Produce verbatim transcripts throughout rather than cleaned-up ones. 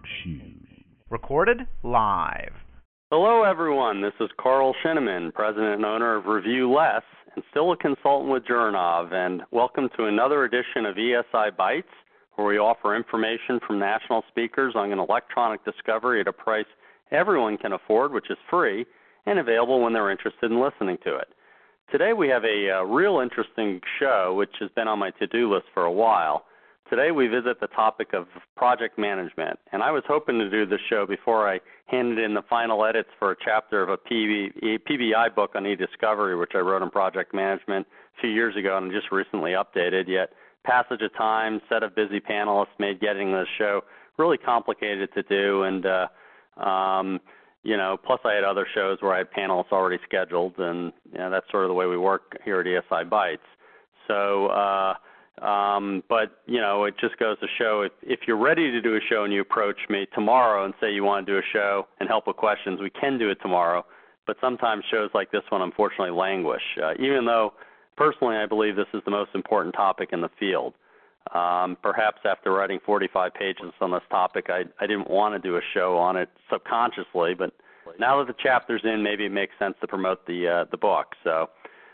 Shoes. Recorded live. Hello, everyone. This is Carl Shinneman, president and owner of Review Less, and still a consultant with Jernov. And welcome to another edition of E S I Bytes, where we offer information from national speakers on an electronic discovery at a price everyone can afford, which is free, and available when they're interested in listening to it. Today we have a, a real interesting show, which has been on my to-do list for a while. Today we visit the topic of project management, and I was hoping to do this show before I handed in the final edits for a chapter of a P B I book on e-discovery, which I wrote on project management a few years ago and just recently updated, yet passage of time, set of busy panelists made getting this show really complicated to do, and uh, um, you know, plus I had other shows where I had panelists already scheduled, and you know, that's sort of the way we work here at E S I Bytes. So, uh, um, but, you know, it just goes to show if, if you're ready to do a show and you approach me tomorrow and say you want to do a show and help with questions, we can do it tomorrow. But sometimes shows like this one, unfortunately, languish, uh, even though personally I believe this is the most important topic in the field. Um, perhaps after writing forty-five pages on this topic, I, I didn't want to do a show on it subconsciously, but now that the chapter's in, maybe it makes sense to promote the uh, the book. So,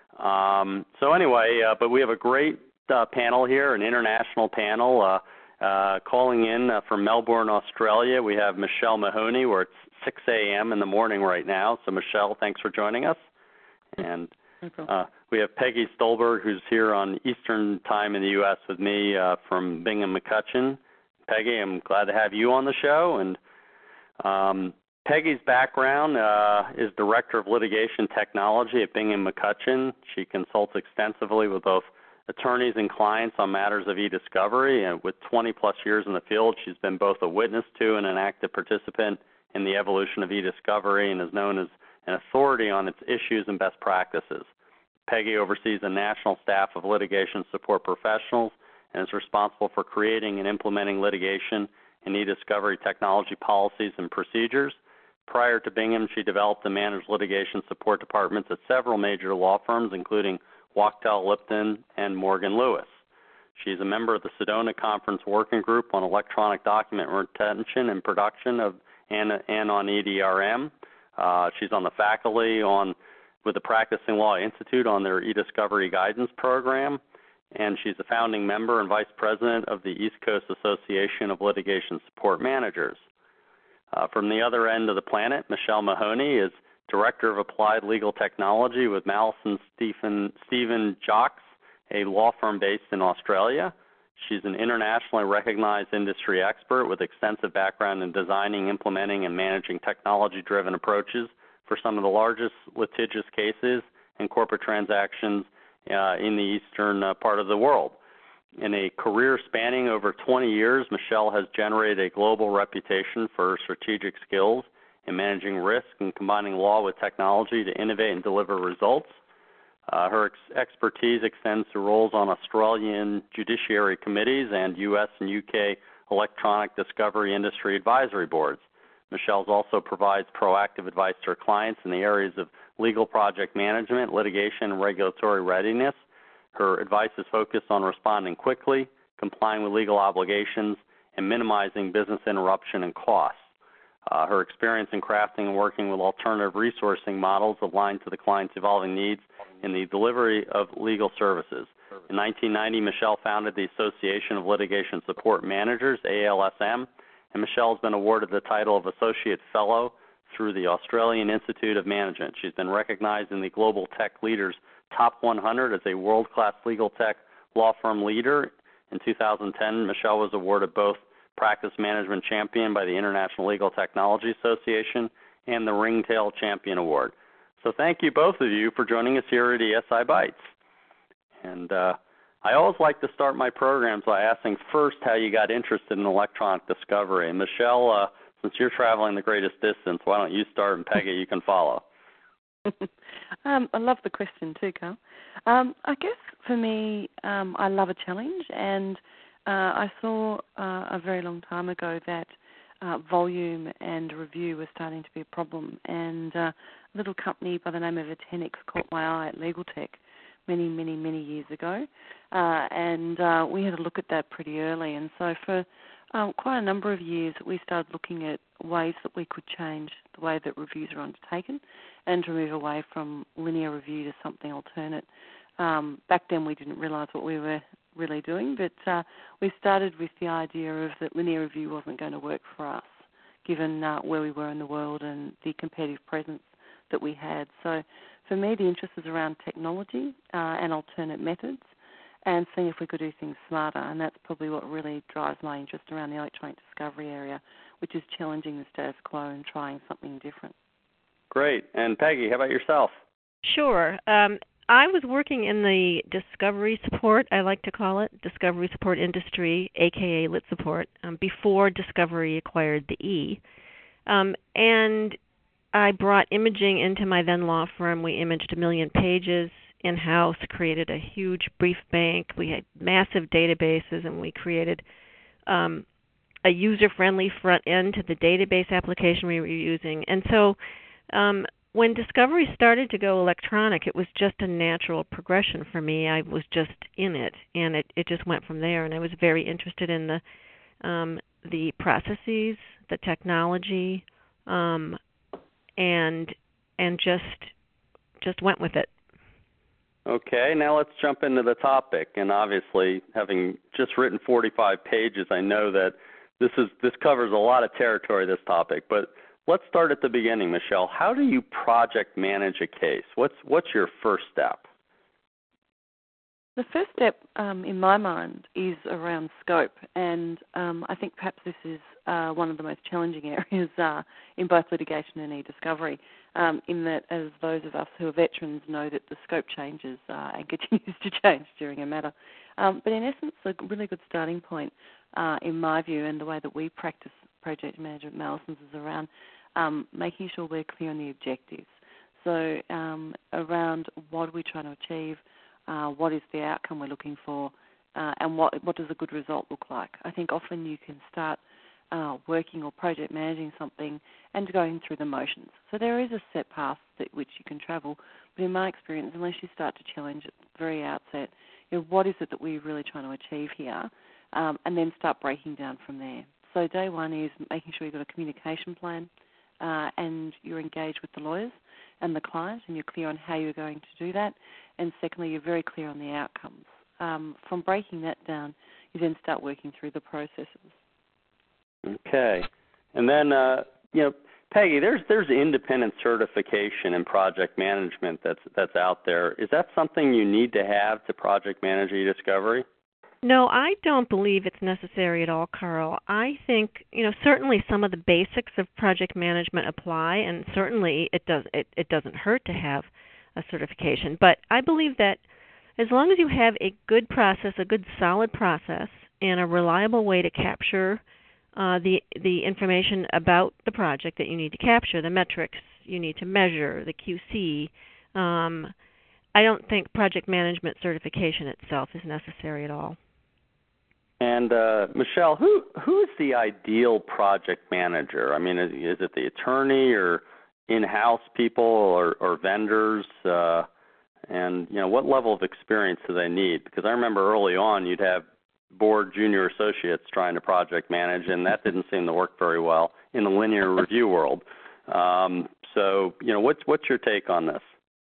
um, so anyway, uh, but we have a great uh, panel here, an international panel, uh, uh, calling in uh, from Melbourne, Australia. We have Michelle Mahoney. We're at six a.m. in the morning right now. So, Michelle, thanks for joining us. And uh, we have Peggy Stolberg, who's here on Eastern Time in the U S with me uh, from Bingham McCutcheon. Peggy, I'm glad to have you on the show. And um, Peggy's background uh, is Director of Litigation Technology at Bingham McCutcheon. She consults extensively with both attorneys and clients on matters of e-discovery, and with twenty plus years in the field, she's been both a witness to and an active participant in the evolution of e-discovery and is known as an authority on its issues and best practices. Peggy oversees a national staff of litigation support professionals and is responsible for creating and implementing litigation and e-discovery technology policies and procedures. Prior to Bingham, she developed and managed litigation support departments at several major law firms, including Wachtell Lipton and Morgan Lewis. She's a member of the Sedona Conference Working Group on Electronic Document Retention and Production of and, and on E D R M. Uh, she's on the faculty on with the Practicing Law Institute on their e-discovery guidance program, and she's a founding member and vice president of the East Coast Association of Litigation Support Managers. Uh, from the other end of the planet, Michelle Mahoney is Director of Applied Legal Technology with Mallison Stephen, Stephen Jocks, a law firm based in Australia. She's an internationally recognized industry expert with extensive background in designing, implementing, and managing technology-driven approaches for some of the largest litigious cases and corporate transactions uh, in the eastern uh, part of the world. In a career spanning over twenty years, Michelle has generated a global reputation for strategic skills in managing risk and combining law with technology to innovate and deliver results. Uh, her ex- expertise extends to roles on Australian judiciary committees and U S and U K electronic discovery industry advisory boards. Michelle also provides proactive advice to her clients in the areas of legal project management, litigation, and regulatory readiness. Her advice is focused on responding quickly, complying with legal obligations, and minimizing business interruption and costs. Uh, her experience in crafting and working with alternative resourcing models aligned to the client's evolving needs in the delivery of legal services. In nineteen ninety, Michelle founded the Association of Litigation Support Managers, A L S M, and Michelle has been awarded the title of Associate Fellow through the Australian Institute of Management. She's been recognized in the Global Tech Leaders Top one hundred as a world-class legal tech law firm leader. In two thousand ten, Michelle was awarded both Practice Management Champion by the International Legal Technology Association and the Ringtail Champion Award. So thank you, both of you, for joining us here at E S I Bytes. And uh, I always like to start my programs by asking first how you got interested in electronic discovery. And Michelle, uh, since you're traveling the greatest distance, why don't you start, and Peggy, you can follow. um, I love the question too, Carl. Um, I guess for me, um, I love a challenge, and uh, I saw uh, a very long time ago that uh, volume and review was starting to be a problem, and uh, a little company by the name of Atenix caught my eye at Legal Tech many, many, many years ago, uh, and uh, we had a look at that pretty early. And so for um, quite a number of years, we started looking at ways that we could change the way that reviews are undertaken and to move away from linear review to something alternate. Um, back then, we didn't realise what we were really doing, but uh, we started with the idea of that linear review wasn't going to work for us, given uh, where we were in the world and the competitive presence that we had. So for me, the interest is around technology uh, and alternate methods and seeing if we could do things smarter, and that's probably what really drives my interest around the electronic discovery area, which is challenging the status quo and trying something different. Great. And Peggy, how about yourself? Sure. Um, I was working in the discovery support, I like to call it, discovery support industry, a k a. Lit Support, um, before Discovery acquired the E. Um, and I brought imaging into my then law firm. We imaged a million pages in-house, created a huge brief bank. We had massive databases, and we created um, a user-friendly front end to the database application we were using. And so um, when Discovery started to go electronic, it was just a natural progression for me. I was just in it, and it, it just went from there. And I was very interested in the um, the processes, the technology, um, and and just just went with it. Okay, now let's jump into the topic. And obviously, having just written forty-five pages, I know that this is this covers a lot of territory, this topic. But let's start at the beginning, Michelle. How do you project manage a case? What's what's your first step? The first step, um, in my mind, is around scope, and um, I think perhaps this is uh, one of the most challenging areas uh, in both litigation and e-discovery, um, in that as those of us who are veterans know that the scope changes uh, and continues to change during a matter. Um, but in essence, a really good starting point, uh, in my view, and the way that we practice project management analysis is around um, making sure we're clear on the objectives. So um, around what are we trying to achieve, Uh, what is the outcome we're looking for, uh, and what what does a good result look like. I think often you can start uh, working or project managing something and going through the motions. So there is a set path that which you can travel, but in my experience, unless you start to challenge at the very outset, you know, what is it that we're really trying to achieve here, um, and then start breaking down from there. So day one is making sure you've got a communication plan uh, and you're engaged with the lawyers and the client, and you're clear on how you're going to do that. And secondly, you're very clear on the outcomes. Um, from breaking that down, you then start working through the processes. Okay. And then, uh, you know, Peggy, there's there's independent certification in project management that's that's out there. Is that something you need to have to project manage e-discovery? No, I don't believe it's necessary at all, Carl. I think, you know, certainly some of the basics of project management apply, and certainly it does it, it doesn't hurt to have a certification. But I believe that as long as you have a good process, a good solid process, and a reliable way to capture uh, the the information about the project that you need to capture, the metrics you need to measure, the Q C, um, I don't think project management certification itself is necessary at all. And uh, Michelle, who who is the ideal project manager? I mean, is, is it the attorney or in-house people or, or vendors? Uh, and you know, what level of experience do they need? Because I remember early on, you'd have board junior associates trying to project manage, and that didn't seem to work very well in the linear review world. Um, so, you know, what's what's your take on this?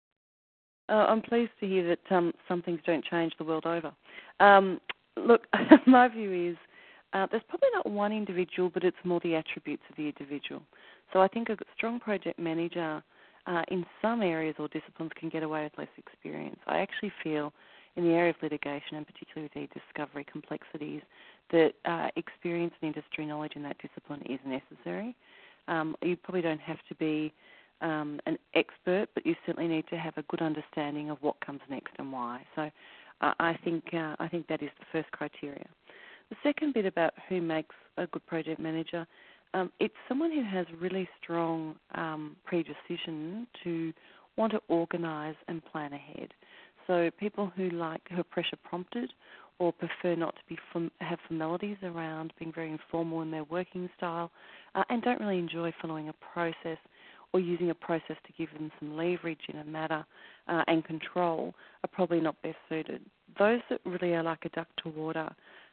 Uh, I'm pleased to hear that um, some things don't change the world over. Um, Look, my view is uh, there's probably not one individual, but it's more the attributes of the individual. So I think a strong project manager uh, in some areas or disciplines can get away with less experience. I actually feel in the area of litigation, and particularly with e-discovery complexities, that uh, experience and industry knowledge in that discipline is necessary. Um, you probably don't have to be um, an expert, but you certainly need to have a good understanding of what comes next and why. So I think uh, I think that is the first criteria. The second bit about who makes a good project manager, um, it's someone who has really strong um, predisposition to want to organise and plan ahead. So people who like who are pressure prompted or prefer not to be fam- have formalities around being very informal in their working style, uh, and don't really enjoy following a process or using a process to give them some leverage in a matter uh, and control are probably not best suited. Those that really are like a duck to water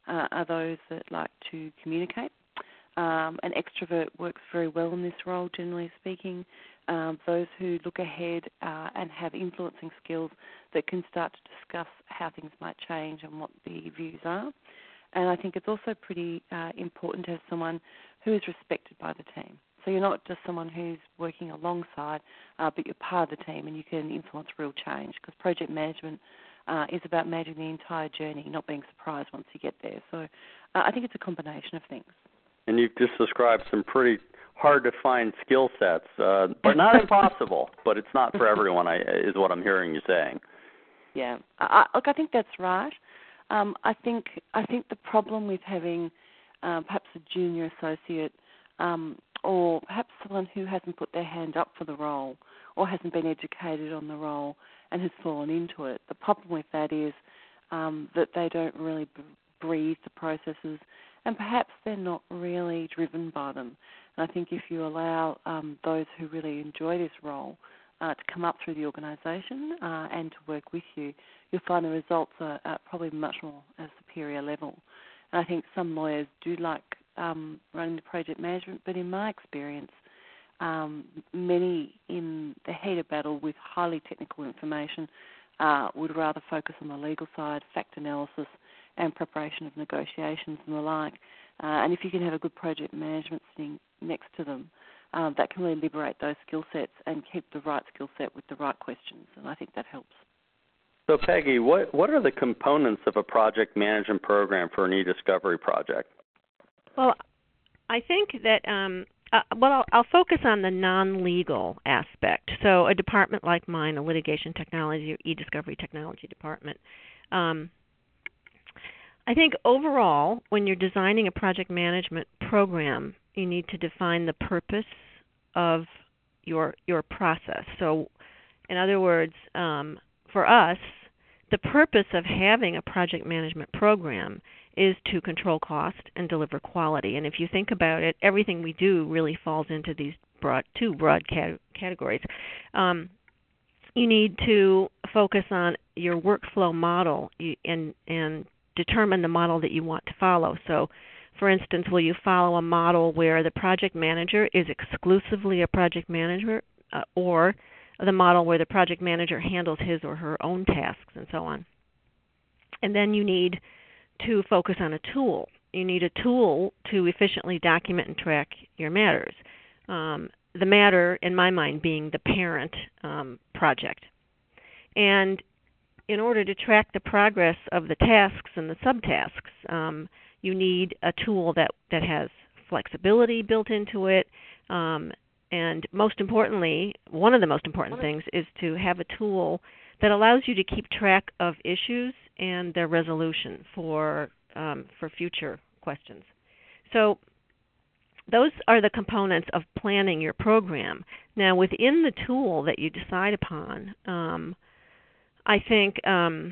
uh, are those that like to communicate. Um, an extrovert works very well in this role, generally speaking. Um, those who look ahead uh, and have influencing skills that can start to discuss how things might change and what the views are. And I think it's also pretty uh, important to have someone who is respected by the team. So you're not just someone who's working alongside, uh, but you're part of the team and you can influence real change, because project management uh, is about managing the entire journey, not being surprised once you get there. So uh, I think it's a combination of things. And you've just described some pretty hard-to-find skill sets, uh, but not impossible, but it's not for everyone, I, is what I'm hearing you saying. Yeah. I, look, I think that's right. Um, I think I think the problem with having uh, perhaps a junior associate um, or perhaps someone who hasn't put their hand up for the role or hasn't been educated on the role and has fallen into it, the problem with that is um, that they don't really b- breathe the processes, and perhaps they're not really driven by them. And I think if you allow um, those who really enjoy this role uh, to come up through the organisation uh, and to work with you, you'll find the results are, are probably much more at a superior level. And I think some lawyers do like um, running the project management, but in my experience, um, many in the heat of battle with highly technical information uh, would rather focus on the legal side, fact analysis, and preparation of negotiations and the like. Uh, and if you can have a good project management sitting next to them, um, that can really liberate those skill sets and keep the right skill set with the right questions. And I think that helps. So, Peggy, what, what are the components of a project management program for an e-discovery project? Well, I think that, um, uh, well, I'll, I'll focus on the non-legal aspect. So a department like mine, a litigation technology or e-discovery technology department, um, I think overall, when you're designing a project management program, you need to define the purpose of your your process. So, in other words, um, for us, the purpose of having a project management program is to control cost and deliver quality. And if you think about it, everything we do really falls into these broad, two broad cat- categories. Um, you need to focus on your workflow model and and determine the model that you want to follow. So, for instance, will you follow a model where the project manager is exclusively a project manager, uh, or the model where the project manager handles his or her own tasks and so on? And then you need to focus on a tool. You need a tool to efficiently document and track your matters. Um, the matter, in my mind, being the parent um, project. And in order to track the progress of the tasks and the subtasks, um, you need a tool that, that has flexibility built into it. Um, and most importantly, one of the most important things is to have a tool that allows you to keep track of issues and their resolution for um, for future questions. So those are the components of planning your program. Now, within the tool that you decide upon, um, I think um,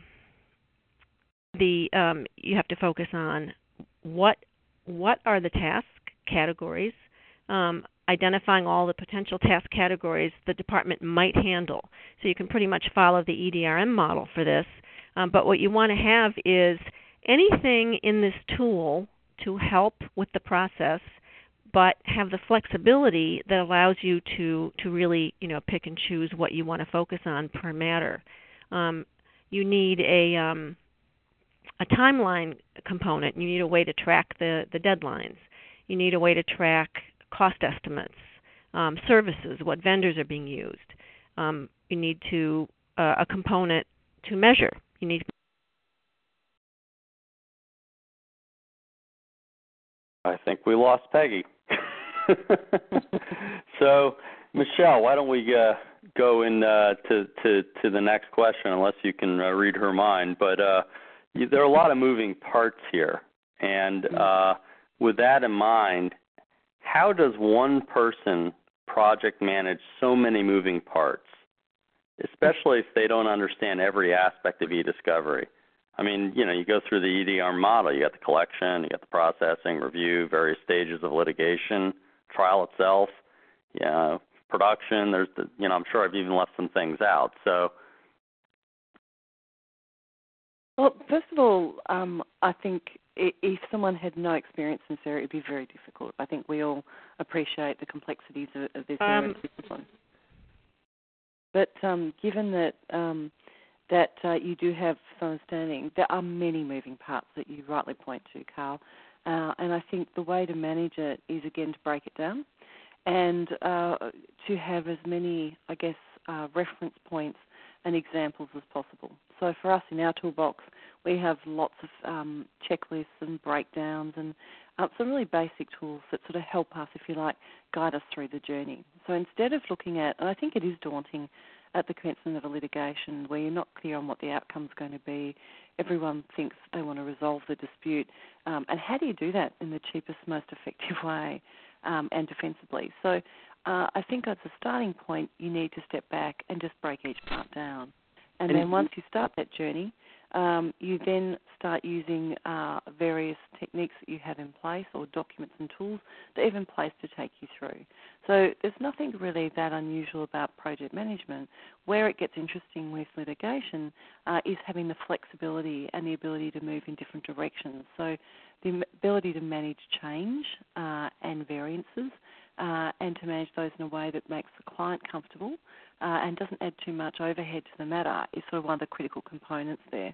the um, you have to focus on what what are the task categories, um, identifying all the potential task categories the department might handle. So you can pretty much follow the E D R M model for this. Um, but what you want to have is anything in this tool to help with the process, but have the flexibility that allows you to, to really, you know, pick and choose what you want to focus on per matter. Um, you need a um, a timeline component. You need a way to track the, the deadlines. You need a way to track cost estimates, um, services, what vendors are being used. Um, you need to uh, a component to measure. You need. I think we lost Peggy. So, Michelle, why don't we uh, go in uh, to, to to the next question, unless you can uh, read her mind. But uh, you, there are a lot of moving parts here, and uh, with that in mind, how does one person project manage so many moving parts, especially if they don't understand every aspect of e-discovery? I mean, you know, you go through the E D R model. You got the collection, you got the processing, review, various stages of litigation, trial itself, you know, production. There's, the, you know, I'm sure I've even left some things out. So, well, first of all, um, I think if someone had no experience in this area, it would be very difficult. I think we all appreciate the complexities of, of this area Um, of discipline. But um, given that um, that uh, you do have some understanding, there are many moving parts that you rightly point to, Carl. Uh, and I think the way to manage it is, again, to break it down and uh, to have as many, I guess, uh, reference points and examples as possible. So for us in our toolbox, we have lots of um, checklists and breakdowns and uh, some really basic tools that sort of help us, if you like, guide us through the journey. So instead of looking at, and I think it is daunting at the commencement of a litigation where you're not clear on what the outcome's going to be, everyone thinks they want to resolve the dispute, um, and how do you do that in the cheapest, most effective way um, and defensibly? So uh, I think as a starting point, you need to step back and just break each part down. And then once you start that journey, um, you then start using uh, various techniques that you have in place or documents and tools that you have in place to take you through. So there's nothing really that unusual about project management. Where it gets interesting with litigation uh, is having the flexibility and the ability to move in different directions. So the ability to manage change uh, and variances uh, and to manage those in a way that makes the client comfortable Uh, and doesn't add too much overhead to the matter is sort of one of the critical components there.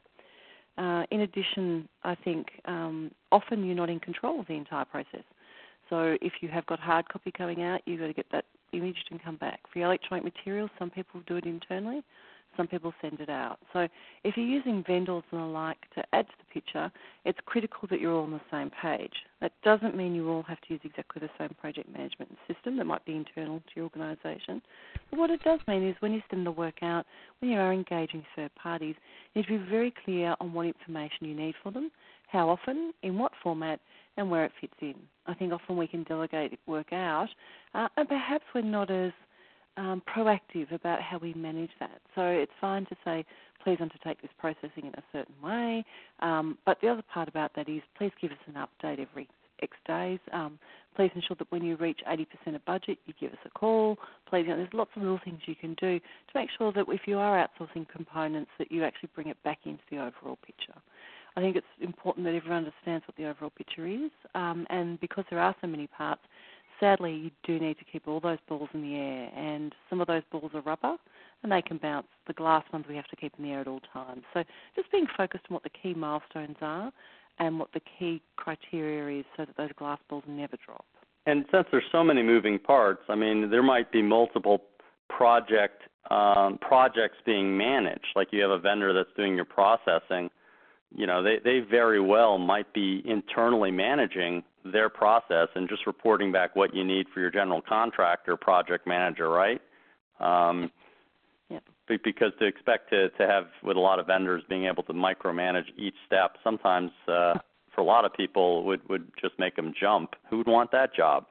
Uh, in addition, I think um, often you're not in control of the entire process. So if you have got hard copy coming out, you've got to get that imaged and come back. For your electronic materials, some people do it internally, some people send it out. So if you're using vendors and the like to add to the picture, it's critical that you're all on the same page. That doesn't mean you all have to use exactly the same project management system that might be internal to your organisation. But what it does mean is when you send the work out, when you are engaging third parties, you need to be very clear on what information you need for them, how often, in what format, and where it fits in. I think often we can delegate work out, uh, and perhaps we're not as Um, proactive about how we manage that. So it's fine to say, please undertake this processing in a certain way, um, but the other part about that is please give us an update every X days. Um, please ensure that when you reach eighty percent of budget, you give us a call. Please, you know, there's lots of little things you can do to make sure that if you are outsourcing components, that you actually bring it back into the overall picture. I think it's important that everyone understands what the overall picture is, um, and because there are so many parts, sadly, you do need to keep all those balls in the air, and some of those balls are rubber, and they can bounce. The glass ones we have to keep in the air at all times. So just being focused on what the key milestones are and what the key criteria is so that those glass balls never drop. And since there's so many moving parts, I mean, there might be multiple project um, projects being managed. Like you have a vendor that's doing your processing. You know, they, they very well might be internally managing their process and just reporting back what you need for your general contractor, project manager, right? Um, yep. Because to expect to, to have, with a lot of vendors, being able to micromanage each step, sometimes uh, for a lot of people would, would just make them jump. Who would want that job?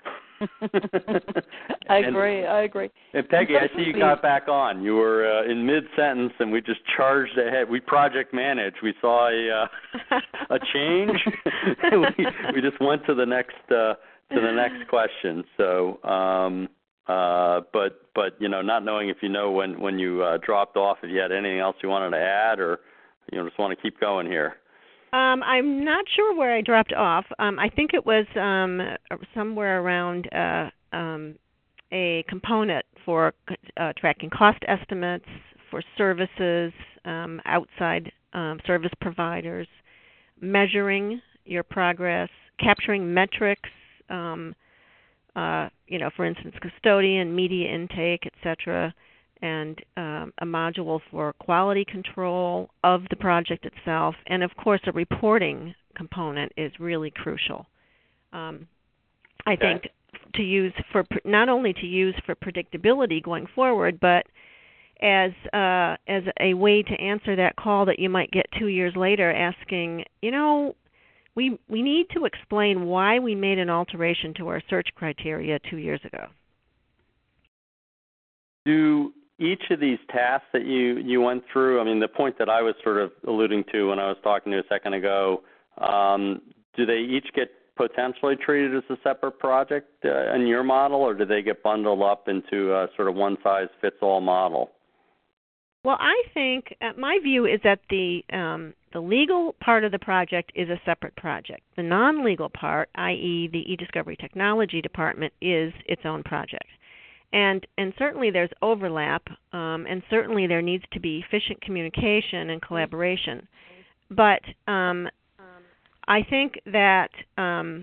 I agree, and, I agree. And Peggy, I see you got back on. You were uh, in mid-sentence, and we just charged ahead. We project managed. We saw a uh, a change. we, we just went to the next uh, to the next question. So, um, uh, but but you know, not knowing if you know when when you uh, dropped off, if you had anything else you wanted to add, or you know, just want to keep going here. Um, I'm not sure where I dropped off. Um, I think it was um, somewhere around uh, um, a component for uh, tracking cost estimates for services, um, outside um, service providers, measuring your progress, capturing metrics, um, uh, you know, for instance, custodian, media intake, et cetera, and um, a module for quality control of the project itself. And, of course, a reporting component is really crucial. Um, I okay. think to use for not only to use for predictability going forward, but as uh, as a way to answer that call that you might get two years later asking, you know, we we need to explain why we made an alteration to our search criteria two years ago. Do each of these tasks that you, you went through, I mean, the point that I was sort of alluding to when I was talking to you a second ago, um, do they each get potentially treated as a separate project uh, in your model, or do they get bundled up into a sort of one-size-fits-all model? Well, I think uh, my view is that the um, The legal part of the project is a separate project. The non-legal part, that is the eDiscovery Technology Department, is its own project. And and certainly there's overlap, um, and certainly there needs to be efficient communication and collaboration. But um, I think that um,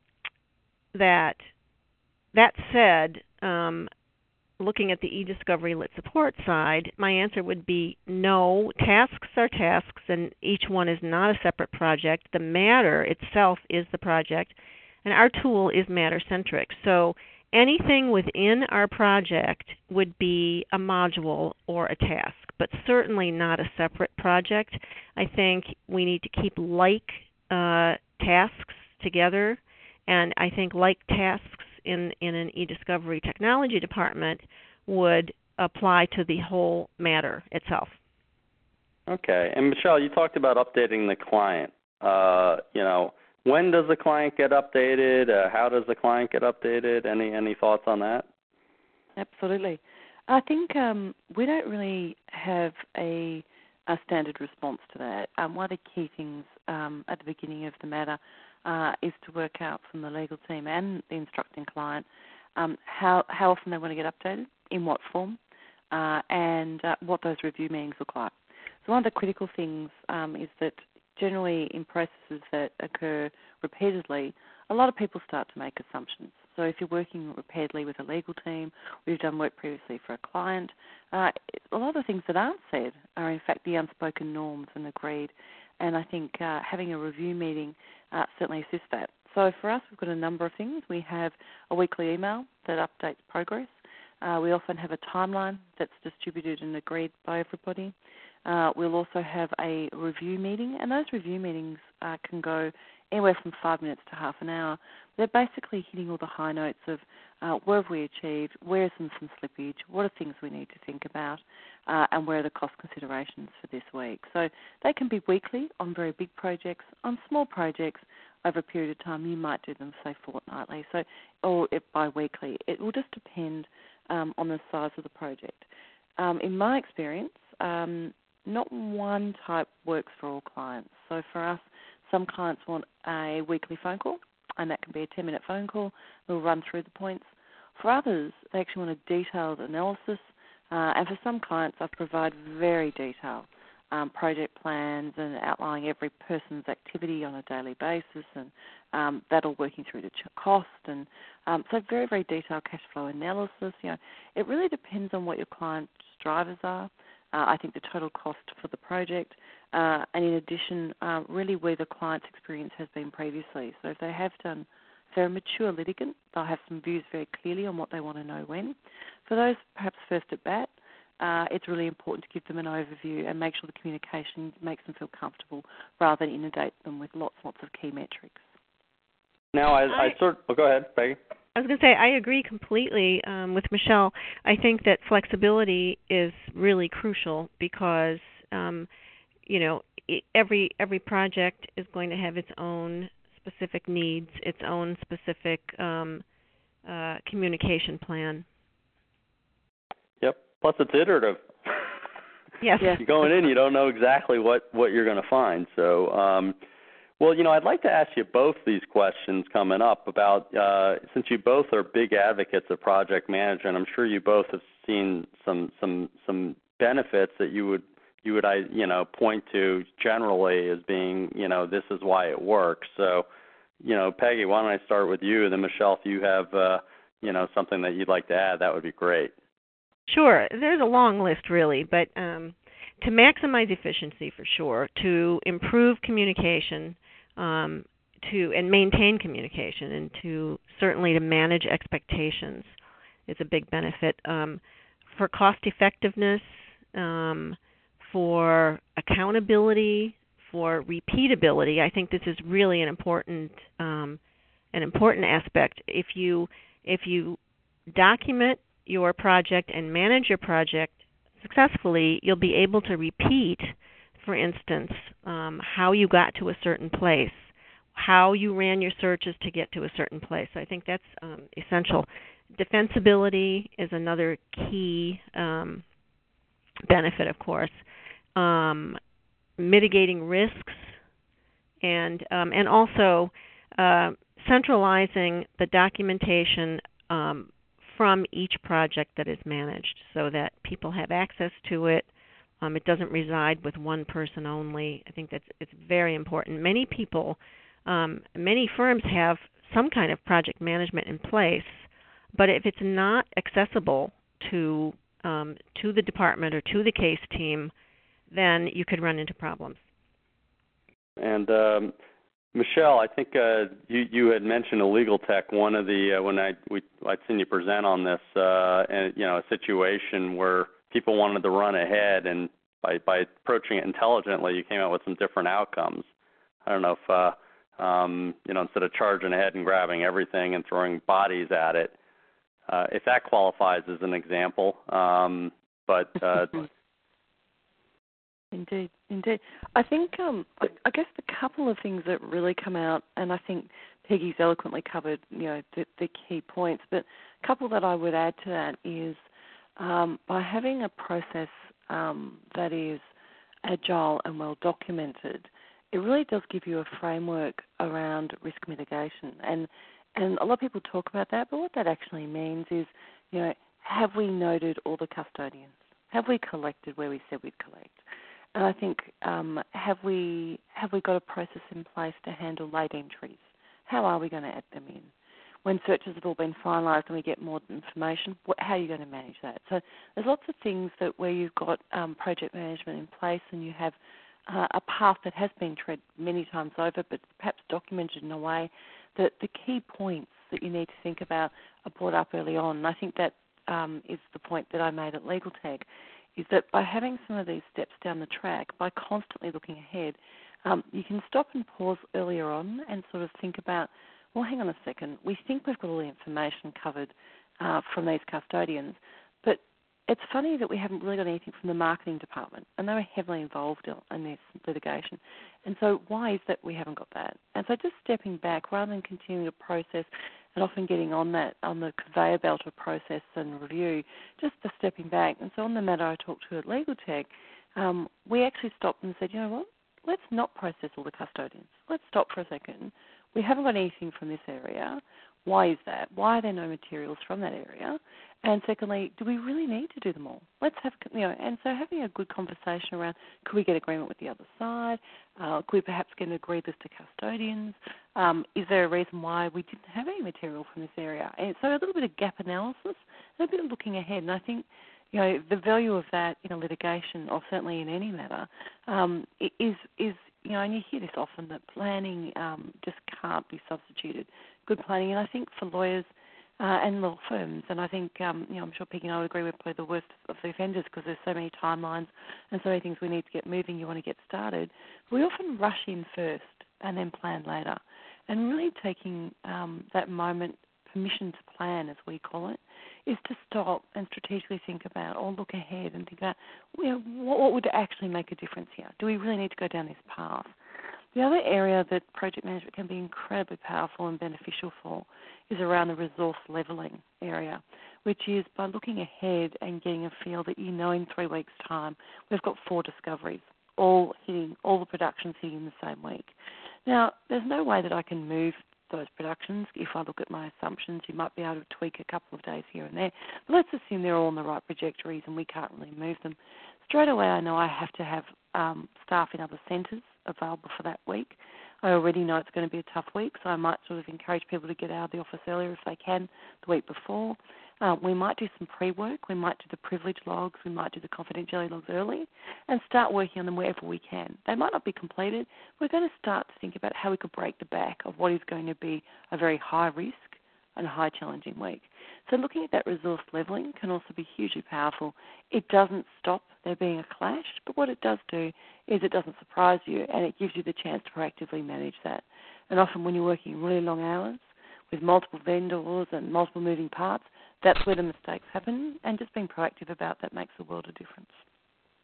that that said, um, looking at the eDiscovery Lit Support side, my answer would be no. Tasks are tasks, and each one is not a separate project. The matter itself is the project, and our tool is matter-centric. So anything within our project would be a module or a task, but certainly not a separate project. I think we need to keep like uh, tasks together, and I think like tasks in, in an eDiscovery Technology Department would apply to the whole matter itself. Okay. And Michelle, you talked about updating the client. Uh, you know, when does the client get updated? Uh, how does the client get updated? Any any thoughts on that? Absolutely. I think um, we don't really have a, a standard response to that. Um, one of the key things um, at the beginning of the matter uh, is to work out from the legal team and the instructing client um, how, how often they want to get updated, in what form, uh, and uh, what those review meetings look like. So one of the critical things um, is that generally in processes that occur repeatedly, a lot of people start to make assumptions. So if you're working repeatedly with a legal team, or you've done work previously for a client, uh, a lot of the things that aren't said are in fact the unspoken norms and agreed. And I think uh, having a review meeting uh, certainly assists that. So for us, we've got a number of things. We have a weekly email that updates progress. Uh, we often have a timeline that's distributed and agreed by everybody. Uh, we'll also have a review meeting, and those review meetings uh, can go anywhere from five minutes to half an hour. They're basically hitting all the high notes of uh, where have we achieved, where is some, some slippage, what are things we need to think about, uh, and where are the cost considerations for this week. So they can be weekly on very big projects. On small projects, over a period of time, you might do them, say, fortnightly, so or bi-weekly. It will just depend um, on the size of the project. Um, in my experience, um, not one type works for all clients. So for us, some clients want a weekly phone call, and that can be a ten-minute phone call. We'll run through the points. For others, they actually want a detailed analysis, uh, and for some clients, I provide very detailed um, project plans and outlining every person's activity on a daily basis, and um, that all working through the cost, and um, so very, very detailed cash flow analysis. You know, it really depends on what your client's drivers are. Uh, I think the total cost for the project, uh, and in addition, uh, really where the client's experience has been previously. So if they have done, if they're a mature litigant, they'll have some views very clearly on what they want to know when. For those perhaps first at bat, uh, it's really important to give them an overview and make sure the communication makes them feel comfortable rather than inundate them with lots and lots of key metrics. Now, I, I sort oh, go ahead, Peggy. I was going to say, I agree completely um, with Michelle. I think that flexibility is really crucial because, um, you know, every every project is going to have its own specific needs, its own specific um, uh, communication plan. Yep. Plus, it's iterative. Yes. You're going in, you don't know exactly what, what you're going to find. So, um, well, you know, I'd like to ask you both these questions coming up about, uh, since you both are big advocates of project management, I'm sure you both have seen some some some benefits that you would you would I you know point to generally as being, you know, this is why it works. So, you know, Peggy, why don't I start with you, and then Michelle, if you have uh, you know something that you'd like to add, that would be great. Sure. There's a long list, really, but um, to maximize efficiency for sure, to improve communication, Um, to and maintain communication, and to certainly to manage expectations is a big benefit. Um, for cost effectiveness, um, for accountability, for repeatability, I think this is really an important um, an important aspect. If you if you document your project and manage your project successfully, you'll be able to repeat, for instance, um, how you got to a certain place, how you ran your searches to get to a certain place. So I think that's um, essential. Defensibility is another key um, benefit, of course. Um, mitigating risks, and um, and also uh, centralizing the documentation um, from each project that is managed, so that people have access to it. Um, it doesn't reside with one person only. I think that's it's very important. Many people, um, many firms have some kind of project management in place, but if it's not accessible to um, to the department or to the case team, then you could run into problems. And um, Michelle, I think uh, you you had mentioned a legal tech. One of the uh, when I we I'd seen you present on this, uh, and you know, a situation where people wanted to run ahead, and by by approaching it intelligently, you came out with some different outcomes. I don't know if uh, um, you know, instead of charging ahead and grabbing everything and throwing bodies at it, uh, if that qualifies as an example. Um, but uh, Indeed, indeed. I think um, I, I guess the couple of things that really come out, and I think Peggy's eloquently covered, you know, the, the key points. But a couple that I would add to that is um, by having a process um, that is agile and well documented, it really does give you a framework around risk mitigation. And and a lot of people talk about that, but what that actually means is, you know, have we noted all the custodians? Have we collected where we said we'd collect? And I think, um, have we have we got a process in place to handle late entries? How are we going to add them in? When searches have all been finalised and we get more information, what, how are you going to manage that? So there's lots of things that where you've got um, project management in place and you have uh, a path that has been tread many times over, but perhaps documented in a way that the key points that you need to think about are brought up early on. And I think that um, is the point that I made at Legal Tech, is that by having some of these steps down the track, by constantly looking ahead, um, you can stop and pause earlier on and sort of think about, well, hang on a second, we think we've got all the information covered uh, from these custodians, but it's funny that we haven't really got anything from the marketing department, and they were heavily involved in this litigation. And so why is that we haven't got that? And so just stepping back, rather than continuing to process and often getting on that, on the conveyor belt of process and review, just for stepping back. And so on the matter I talked to at Legal Tech, um, we actually stopped and said, you know what, let's not process all the custodians. Let's stop for a second. We haven't got anything from this area. Why is that? Why are there no materials from that area? And secondly, do we really need to do them all? Let's have, you know, and so having a good conversation around, could we get agreement with the other side? Uh, could we perhaps get an agreed list of custodians? Um, is there a reason why we didn't have any material from this area? And so a little bit of gap analysis and a bit of looking ahead. And I think, you know, the value of that in a litigation, or certainly in any matter, um, is, is, you know, and you hear this often, that planning um, just can't be substituted. Good planning, and I think for lawyers uh, and law firms, and I think, um, you know, I'm sure Peggy and I would agree, we're probably the worst of the offenders because there's so many timelines and so many things we need to get moving, you want to get started. We often rush in first and then plan later. And really taking um, that moment, permission to plan, as we call it, is to stop and strategically think about, or look ahead and think about, you know, what, what would actually make a difference here? Do we really need to go down this path? The other area that project management can be incredibly powerful and beneficial for is around the resource levelling area, which is by looking ahead and getting a feel that you know in three weeks' time we've got four discoveries, all hitting, all the productions hitting the same week. Now, there's no way that I can move those productions. If I look at my assumptions, you might be able to tweak a couple of days here and there. But let's assume they're all on the right trajectories and we can't really move them. Straight away, I know I have to have um, staff in other centres available for that week. I already know it's going to be a tough week, so I might sort of encourage people to get out of the office earlier if they can the week before. Uh, we might do some pre-work. We might do the privilege logs. We might do the confidentiality logs early and start working on them wherever we can. They might not be completed. We're going to start to think about how we could break the back of what is going to be a very high risk and high challenging week. So looking at that resource levelling can also be hugely powerful. It doesn't stop there being a clash, but what it does do is it doesn't surprise you and it gives you the chance to proactively manage that. And often when you're working really long hours with multiple vendors and multiple moving parts, that's where the mistakes happen, and just being proactive about that makes a world of difference.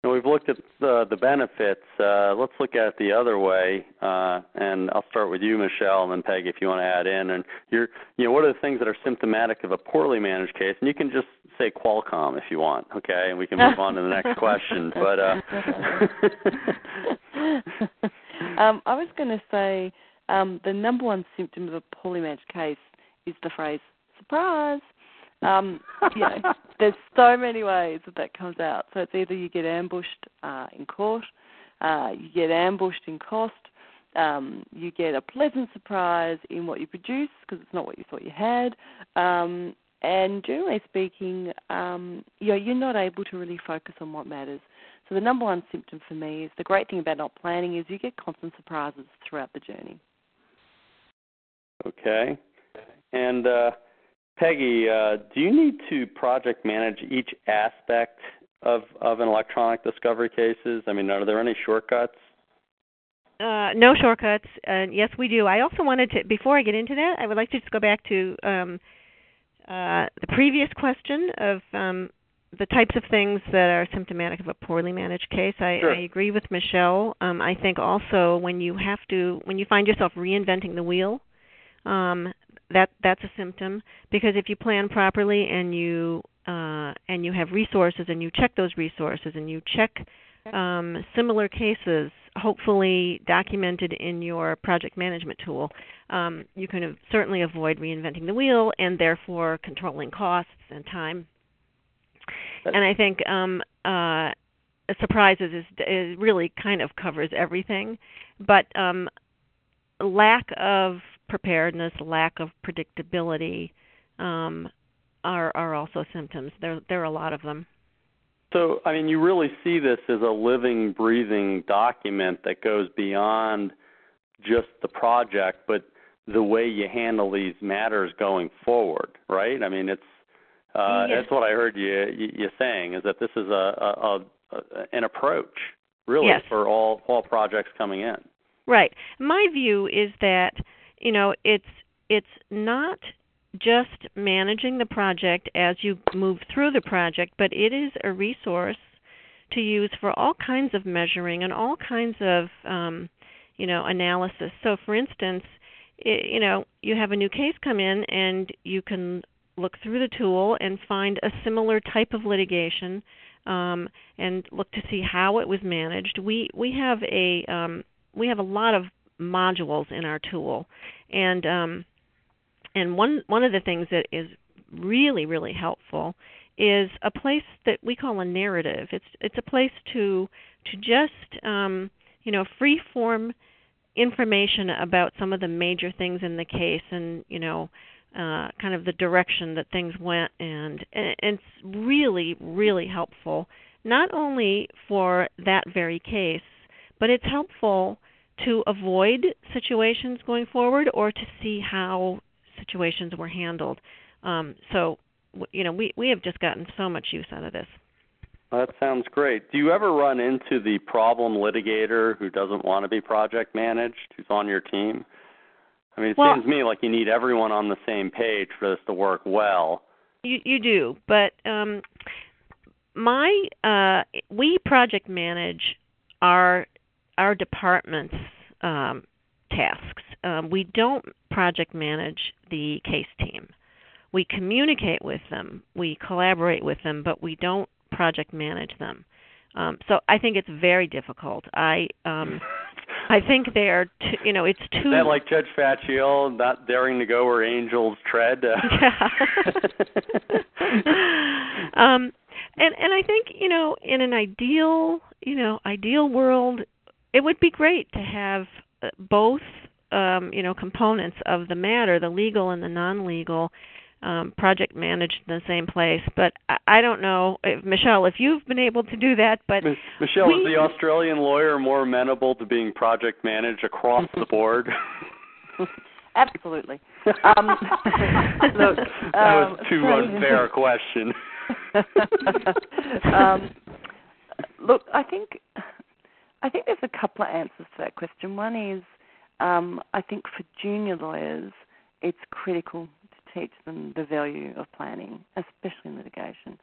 Now, we've looked at the, the benefits. Uh, let's look at it the other way, uh, and I'll start with you, Michelle, and then Peggy, if you want to add in. And you're, you know, what are the things that are symptomatic of a poorly managed case? And you can just say Qualcomm if you want, okay? And we can move on to the next question. But uh, um, I was going to say um, the number one symptom of a poorly managed case is the phrase "surprise." Um, you know, there's so many ways that that comes out. So it's either you get ambushed uh, in court, uh, you get ambushed in cost, um, you get a pleasant surprise in what you produce because it's not what you thought you had, um, and generally speaking, um, you know, you're not able to really focus on what matters. So the number one symptom for me is the great thing about not planning is you get constant surprises throughout the journey. Okay. And uh, Peggy, uh, do you need to project manage each aspect of, of an electronic discovery cases? I mean, are there any shortcuts? Uh, no shortcuts. Uh, yes, we do. I also wanted to, before I get into that, I would like to just go back to um, uh, the previous question of um, the types of things that are symptomatic of a poorly managed case. I, Sure. I agree with Michelle. Um, I think also when you have to, when you find yourself reinventing the wheel, um, that that's a symptom, because if you plan properly and you uh, and you have resources and you check those resources and you check um, similar cases, hopefully documented in your project management tool, um, you can have certainly avoid reinventing the wheel and therefore controlling costs and time. And I think um, uh, surprises is, is really kind of covers everything, but um, lack of preparedness, lack of predictability um, are are also symptoms. There there are a lot of them. So, I mean, you really see this as a living, breathing document that goes beyond just the project, but the way you handle these matters going forward, right? I mean, it's uh, Yes. that's what I heard you you, you saying, is that this is a, a, a an approach, really, Yes. for all all projects coming in. Right. My view is that, you know, it's it's not just managing the project as you move through the project, but it is a resource to use for all kinds of measuring and all kinds of, um, you know, analysis. So, for instance, it, you know, you have a new case come in, and you can look through the tool and find a similar type of litigation, um, and look to see how it was managed. We we have a um, we have a lot of modules in our tool, and um, and one one of the things that is really really helpful is a place that we call a narrative. It's it's a place to to just um, you know free form information about some of the major things in the case, and you know uh, kind of the direction that things went, and, and it's really really helpful not only for that very case, but it's helpful to avoid situations going forward or to see how situations were handled. Um, so, you know, we, we have just gotten so much use out of this. That sounds great. Do you ever run into the problem litigator who doesn't want to be project managed, who's on your team? I mean, it well, seems to me like you need everyone on the same page for this to work well. You, you do, but um, my uh, we project manage our our department's um, tasks. Um, we don't project manage the case team. We communicate with them, we collaborate with them, but we don't project manage them. Um, so I think it's very difficult. I um, I think they are, t- you know, it's too. Is that like Judge Facciel not daring to go where angels tread? Yeah. um, and and I think, you know, in an ideal, you know, ideal world, it would be great to have both, um, you know, components of the matter, the legal and the non-legal, um, project managed in the same place. But I, I don't know, if, Michelle, if you've been able to do that. But Michelle, we, is the Australian lawyer more amenable to being project managed across the board? Absolutely. Um, look, that um, was too unfair a question. um, look, I think I think there's a couple of answers to that question. One is, um, I think for junior lawyers, it's critical to teach them the value of planning, especially in litigation.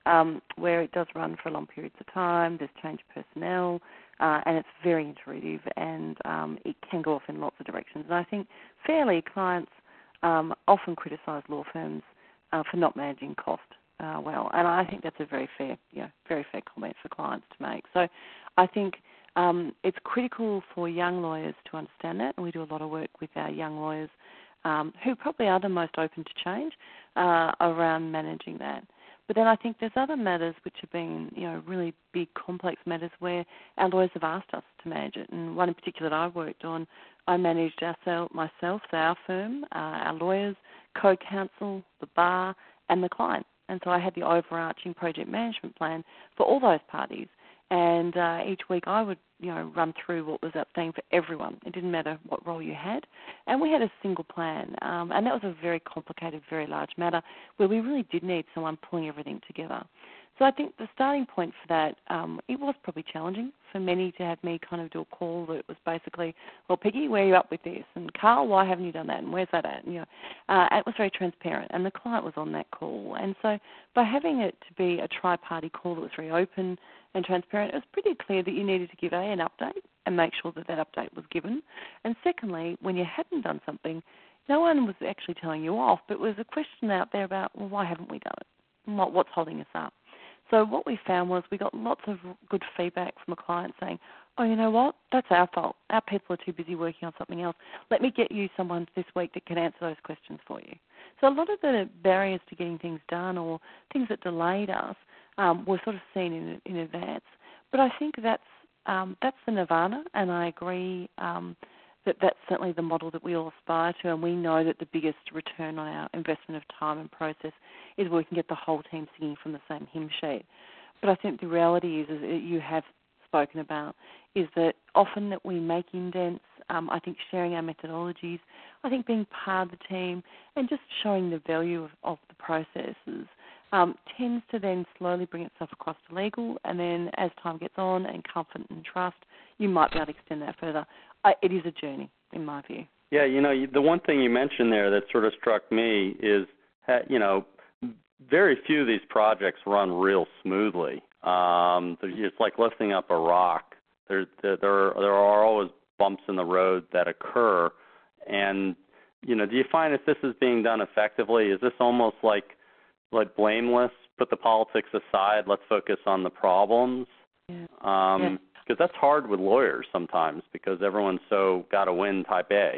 um, where it does run for long periods of time. There's change of personnel, uh, and it's very iterative, and um, it can go off in lots of directions. And I think fairly clients um, often criticise law firms uh, for not managing cost uh, well, and I think that's a very fair, you know, very fair comment for clients to make. So I think um, it's critical for young lawyers to understand that, and we do a lot of work with our young lawyers um, who probably are the most open to change uh, around managing that. But then I think there's other matters which have been, you know, really big, complex matters where our lawyers have asked us to manage it. And one in particular that I worked on, I managed ourselves, myself, so our firm, uh, our lawyers, co-counsel, the bar, and the client. And so I had the overarching project management plan for all those parties. And uh, each week I would, you know, run through what was outstanding for everyone. It didn't matter what role you had. And we had a single plan. Um, and that was a very complicated, very large matter where we really did need someone pulling everything together. So I think the starting point for that, um, it was probably challenging for many to have me kind of do a call that was basically, well, Peggy, where are you up with this? And Carl, why haven't you done that? And where's that at? And, you know, uh, it was very transparent, and the client was on that call. And so by having it to be a tri-party call that was very open and transparent, it was pretty clear that you needed to give A, an update and make sure that that update was given. And secondly, when you hadn't done something, no one was actually telling you off, but there was a question out there about, well, why haven't we done it? What, what's holding us up? So what we found was we got lots of good feedback from a client saying, oh, you know what, that's our fault. Our people are too busy working on something else. Let me get you someone this week that can answer those questions for you. So a lot of the barriers to getting things done or things that delayed us um, were sort of seen in, in advance. But I think that's, um, that's the nirvana, and I agree um, that that's certainly the model that we all aspire to, and we know that the biggest return on our investment of time and process is where we can get the whole team singing from the same hymn sheet. But I think the reality is, is that you have spoken about, is that often that we make indents, um, I think sharing our methodologies, I think being part of the team and just showing the value of, of the processes um, tends to then slowly bring itself across to legal, and then as time gets on and comfort and trust, you might be able to extend that further. I, it is a journey, in my view. Yeah, you know, the one thing you mentioned there that sort of struck me is, you know, very few of these projects run real smoothly. Um, it's like lifting up a rock. There, there, there are always bumps in the road that occur. And, you know, do you find if this is being done effectively, is this almost like, like blameless, put the politics aside, let's focus on the problems? Yeah. Um, yeah. Because that's hard with lawyers sometimes because everyone's so got to win type A.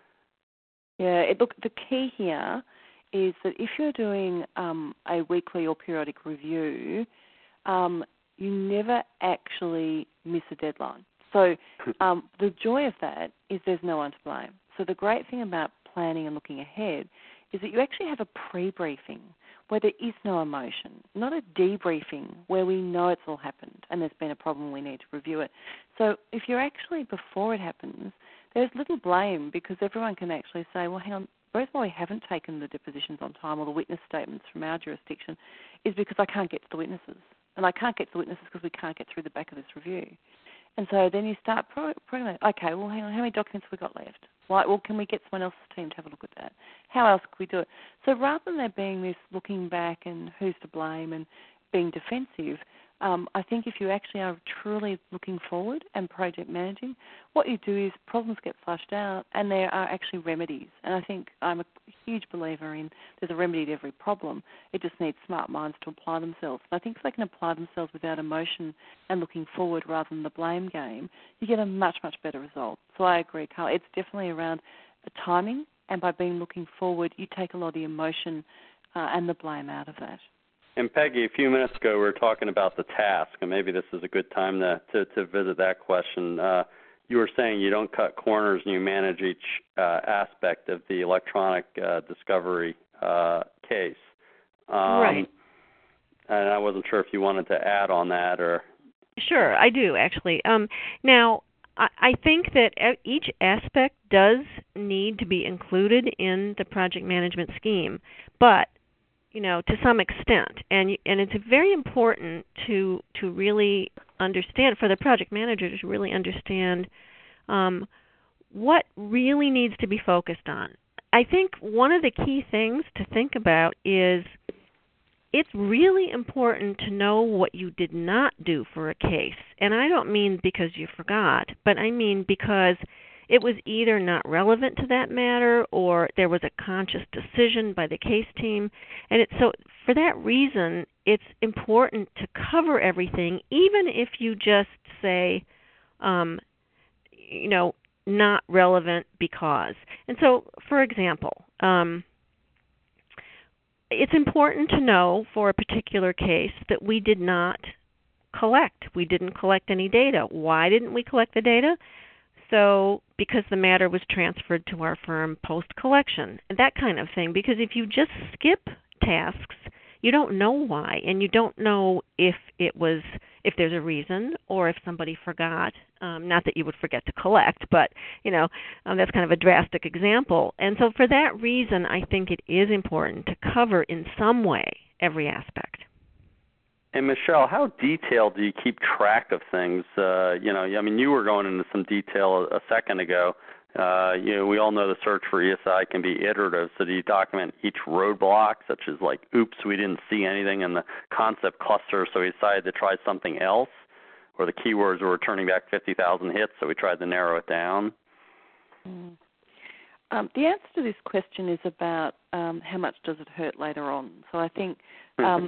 Yeah, it, look, the key here is that if you're doing um, a weekly or periodic review, um, you never actually miss a deadline. So um, the joy of that is there's no one to blame. So the great thing about planning and looking ahead is that you actually have a pre-briefing where there is no emotion, not a debriefing where we know it's all happened and there's been a problem, we need to review it. So if you're actually, before it happens, there's little blame because everyone can actually say, well, hang on, the reason why we haven't taken the depositions on time or the witness statements from our jurisdiction is because I can't get to the witnesses. And I can't get to the witnesses because we can't get through the back of this review. And so then you start programming, okay, well, hang on, how many documents have we got left? Why, well, can we get someone else's team to have a look at that? How else could we do it? So rather than there being this looking back and who's to blame and being defensive, um, I think if you actually are truly looking forward and project managing, what you do is problems get flushed out and there are actually remedies. And I think I'm a huge believer in there's a remedy to every problem. It just needs smart minds to apply themselves. And I think if they can apply themselves without emotion and looking forward rather than the blame game, you get a much, much better result. So I agree, Carl. It's definitely around the timing, and by being looking forward, you take a lot of the emotion uh, and the blame out of that. And Peggy, a few minutes ago, we were talking about the task, and maybe this is a good time to, to, to visit that question. Uh, you were saying you don't cut corners and you manage each uh, aspect of the electronic uh, discovery uh, case. Um, right. And I wasn't sure if you wanted to add on that or... Sure, I do, actually. Um, now, I, I think that each aspect does need to be included in the project management scheme, but you know, to some extent, and and it's very important to to really understand, for the project manager to really understand um, what really needs to be focused on. I think one of the key things to think about is it's really important to know what you did not do for a case. And I don't mean because you forgot, but I mean because it was either not relevant to that matter or there was a conscious decision by the case team. And it, so for that reason, it's important to cover everything, even if you just say, um, you know, not relevant because. And so, for example, um, it's important to know for a particular case that we did not collect. We didn't collect any data. Why didn't we collect the data? So because the matter was transferred to our firm post-collection, that kind of thing. Because if you just skip tasks, you don't know why, and you don't know if it was if there's a reason or if somebody forgot. Um, not that you would forget to collect, but you know um, that's kind of a drastic example. And so for that reason, I think it is important to cover in some way every aspect. And Michelle, how detailed do you keep track of things? Uh, you know, I mean, you were going into some detail a, a second ago. Uh, you know, we all know the search for E S I can be iterative. So do you document each roadblock, such as like, oops, we didn't see anything in the concept cluster, so we decided to try something else? Or the keywords were returning back fifty thousand hits, so we tried to narrow it down? Mm. Um, the answer to this question is about um, how much does it hurt later on. So I think um,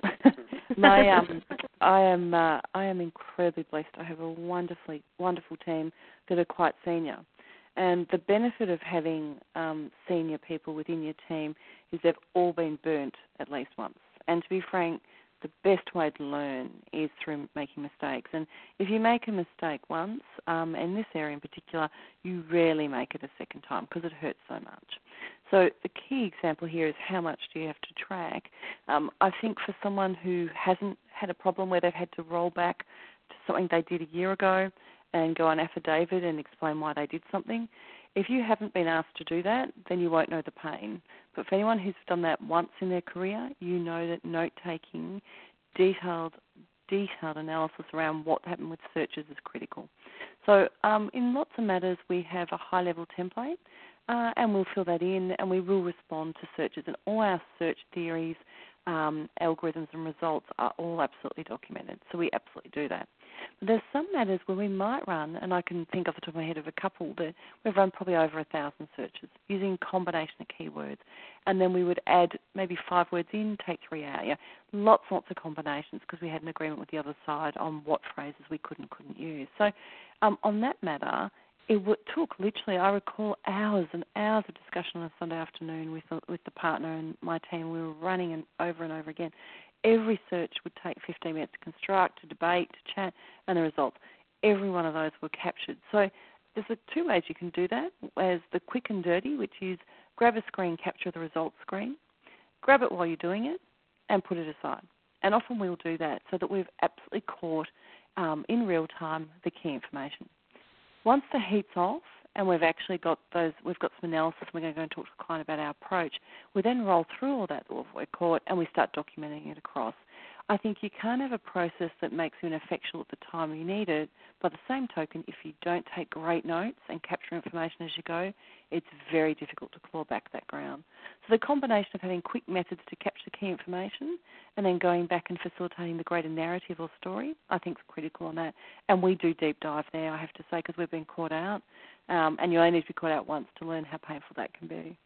my um, I am uh, I am incredibly blessed. I have a wonderfully wonderful team that are quite senior, and the benefit of having um, senior people within your team is they've all been burnt at least once. And to be frank, the best way to learn is through making mistakes. And if you make a mistake once, um, in this area in particular, you rarely make it a second time because it hurts so much. So the key example here is how much do you have to track. Um, I think for someone who hasn't had a problem where they've had to roll back to something they did a year ago and go on affidavit and explain why they did something, if you haven't been asked to do that, then you won't know the pain. But for anyone who's done that once in their career, you know that note-taking, detailed, detailed analysis around what happened with searches is critical. So um, in lots of matters, we have a high-level template, uh, and we'll fill that in, and we will respond to searches. And all our search theories, um, algorithms, and results are all absolutely documented. So we absolutely do that. But there's some matters where we might run, and I can think off the top of my head of a couple that we've run probably over a thousand searches using a combination of keywords. And then we would add maybe five words in, take three out. Yeah, lots and lots of combinations because we had an agreement with the other side on what phrases we could and couldn't use. So um, on that matter, it w- took literally, I recall, hours and hours of discussion on a Sunday afternoon with the, with the partner and my team. We were running and over and over again. Every search would take fifteen minutes to construct, to debate, to chat, and the results. Every one of those were captured. So there's two ways you can do that. There's the quick and dirty, which is grab a screen, capture the results screen, grab it while you're doing it, and put it aside. And often we'll do that so that we've absolutely caught um, in real time the key information. Once the heat's off and we've actually got those, we've got some analysis, and we're going to go and talk to the client about our approach, we then roll through all that that we've caught and we start documenting it across. I think you can't have a process that makes you ineffectual at the time you need it. By the same token, if you don't take great notes and capture information as you go, it's very difficult to claw back that ground. So the combination of having quick methods to capture key information and then going back and facilitating the greater narrative or story, I think is critical on that. And we do deep dive there, I have to say, because we've been caught out. Um, and you only need to be caught out once to learn how painful that can be.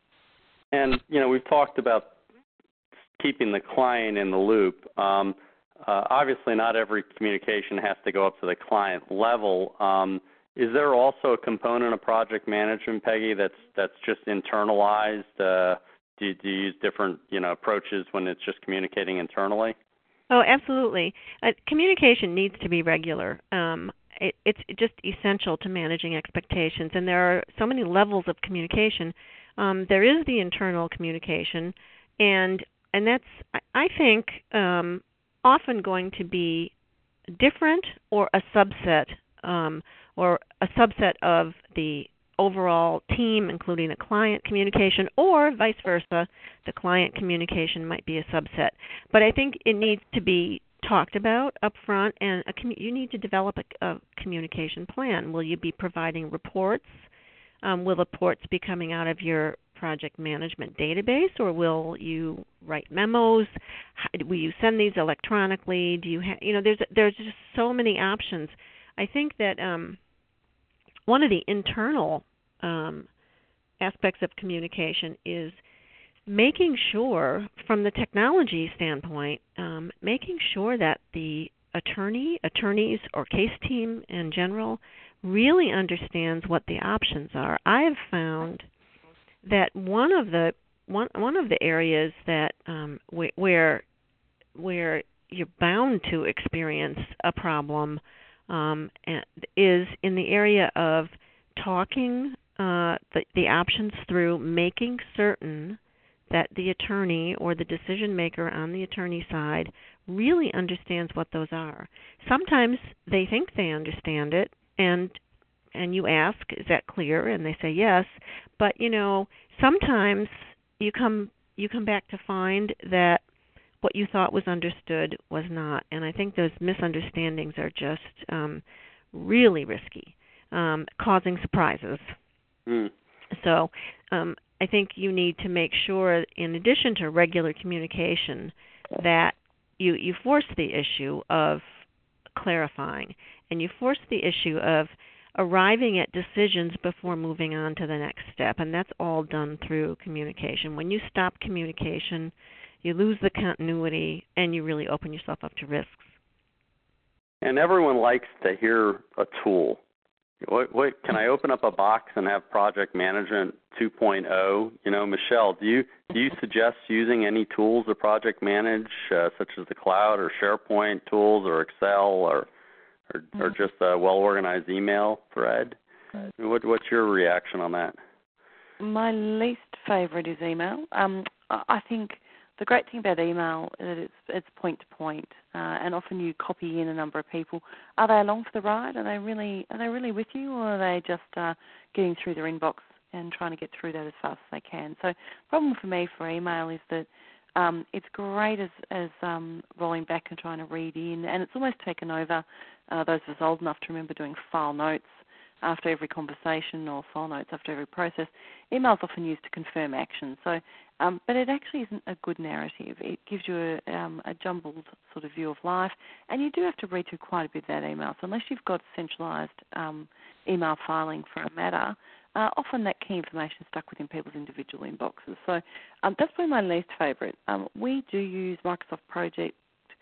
And, you know, we've talked about keeping the client in the loop. Um, uh, obviously, not every communication has to go up to the client level. Um, is there also a component of project management, Peggy, that's that's just internalized? Uh, do, you, do you use different, you know, approaches when it's just communicating internally? Oh, absolutely. Uh, communication needs to be regular. Um, it, it's just essential to managing expectations, and there are so many levels of communication. Um, there is the internal communication, and And that's, I think, um, often going to be different or a subset um, or a subset of the overall team, including the client communication, or vice versa, the client communication might be a subset. But I think it needs to be talked about up front, and a commu- you need to develop a, a communication plan. Will you be providing reports? Um, will reports be coming out of your project management database, or will you write memos? How, will you send these electronically? Do you have, you know, there's there's just so many options. I think that um, one of the internal um, aspects of communication is making sure, from the technology standpoint, um, making sure that the attorney, attorneys, or case team in general really understands what the options are. I have found that one of the one one of the areas that um, wh- where where you're bound to experience a problem um, is in the area of talking uh, the, the options through, making certain that the attorney or the decision maker on the attorney side really understands what those are. Sometimes they think they understand it, and and you ask, is that clear? And they say yes. But you know, sometimes you come you come back to find that what you thought was understood was not. And I think those misunderstandings are just um, really risky, um, causing surprises. Mm. So um, I think you need to make sure, in addition to regular communication, that you, you force the issue of clarifying, and you force the issue of arriving at decisions before moving on to the next step, and that's all done through communication. When you stop communication, you lose the continuity, and you really open yourself up to risks. And everyone likes to hear a tool. What, what, can I open up a box and have Project Management two point oh? You know, Michelle, do you do you suggest using any tools to project manage, uh, such as the cloud or SharePoint tools or Excel or or, or just a well-organized email thread? What, what's your reaction on that? My least favorite is email. Um, I think the great thing about email is that it's, it's point to point, uh, and often you copy in a number of people. Are they along for the ride? Are they really are they really with you, or are they just uh, getting through their inbox and trying to get through that as fast as they can? So, the problem for me for email is that um, it's great as as um, rolling back and trying to read in, and it's almost taken over. Uh, those of us old enough to remember doing file notes after every conversation or file notes after every process. Email is often used to confirm action. So, um, but it actually isn't a good narrative. It gives you a, um, a jumbled sort of view of life, and you do have to read through quite a bit of that email. So unless you've got centralised um, email filing for a matter, uh, often that key information is stuck within people's individual inboxes. So um, that's probably my least favourite. Um, we do use Microsoft Project,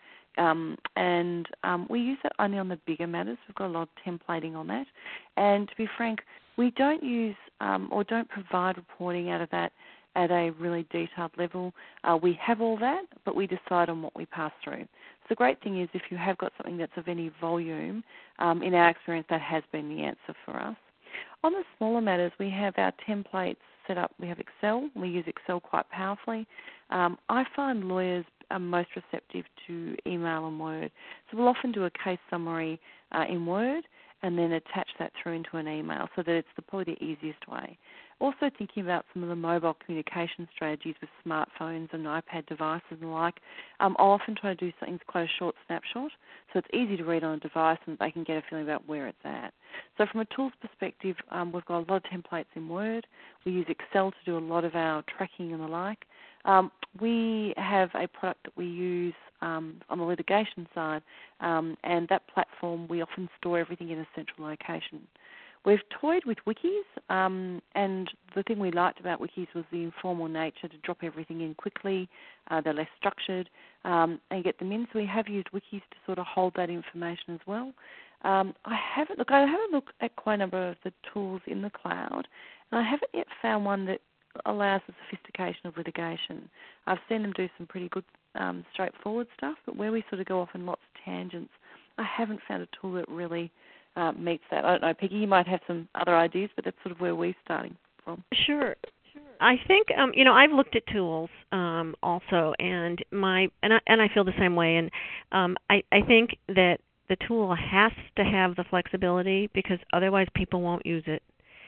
Um, and um, we use it only on the bigger matters. We've got a lot of templating on that. And to be frank, we don't use um, or don't provide reporting out of that at a really detailed level. Uh, we have all that, but we decide on what we pass through. So the great thing is if you have got something that's of any volume, um, in our experience, that has been the answer for us. On the smaller matters, we have our templates set up. We have Excel. We use Excel quite powerfully. Um, I find lawyers are most receptive to email and Word. So we'll often do a case summary uh, in Word and then attach that through into an email so that it's the, probably the easiest way. Also thinking about some of the mobile communication strategies with smartphones and iPad devices and the like, um, I'll often try to do something that's quite a short snapshot so it's easy to read on a device and they can get a feeling about where it's at. So from a tools perspective, um, we've got a lot of templates in Word. We use Excel to do a lot of our tracking and the like. Um, we have a product that we use um, on the litigation side, um, and that platform we often store everything in a central location. We've toyed with wikis, um, and the thing we liked about wikis was the informal nature to drop everything in quickly. Uh, they're less structured, um, and get them in. So we have used wikis to sort of hold that information as well. Um, I haven't look. I haven't looked at quite a number of the tools in the cloud, and I haven't yet found one that allows the sophistication of litigation. I've seen them do some pretty good, um, straightforward stuff, but where we sort of go off in lots of tangents, I haven't found a tool that really uh, meets that. I don't know, Peggy, you might have some other ideas, but that's sort of where we're starting from. Sure. I think um, you know I've looked at tools um, also, and my and I, and I feel the same way. And um, I I think that the tool has to have the flexibility because otherwise people won't use it,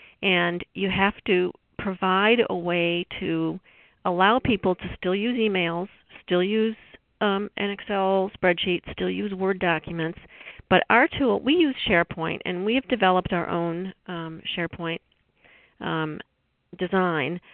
and you have to provide a way to allow people to still use emails, still use um, an Excel spreadsheet, still use Word documents. But our tool, we use SharePoint, and we have developed our own um, SharePoint um, design.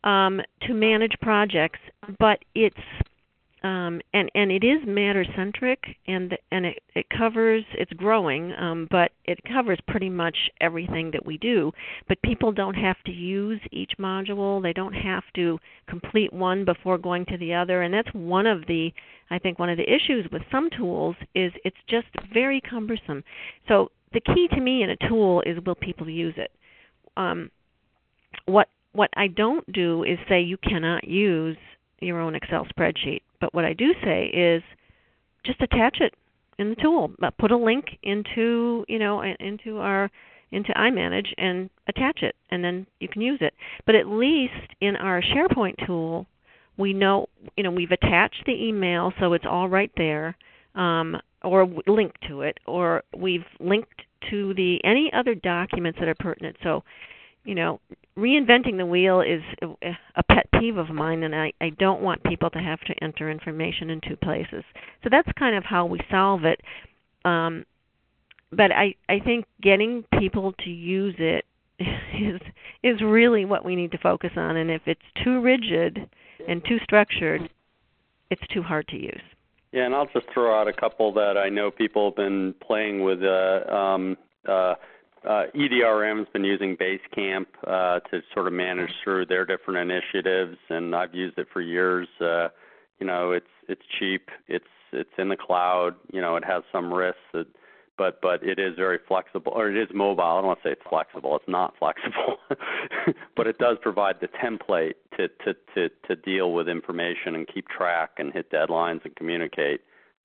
um, to manage projects, but it's um, and and it is matter centric, and and it, it covers it's growing, um, but it covers pretty much everything that we do. But people don't have to use each module; they don't have to complete one before going to the other, and that's one of the I think one of the issues with some tools is it's just very cumbersome. So the key to me in a tool is will people use it? Um, what what I don't do is say you cannot use your own Excel spreadsheet. But what I do say is just attach it in the tool. But put a link into you know into our into iManage and attach it, and then you can use it. But at least in our SharePoint tool, we know you know we've attached the email, so it's all right there, um, or linked to it, or we've linked to the any other documents that are pertinent. So, you know, reinventing the wheel is a pet peeve of mine, and I, I don't want people to have to enter information in two places. So that's kind of how we solve it. Um, but I, I think getting people to use it is is really what we need to focus on. And if it's too rigid and too structured, it's too hard to use. Yeah, and I'll just throw out a couple that I know people have been playing with. Uh, um, uh, uh, E D R M's been using Basecamp uh, to sort of manage through their different initiatives, and I've used it for years. Uh, you know, it's it's cheap, it's it's in the cloud. You know, it has some risks, that, but but it is very flexible, or it is mobile. I don't want to say it's flexible. It's not flexible, but it does provide the template to, to, to, to deal with information and keep track and hit deadlines and communicate.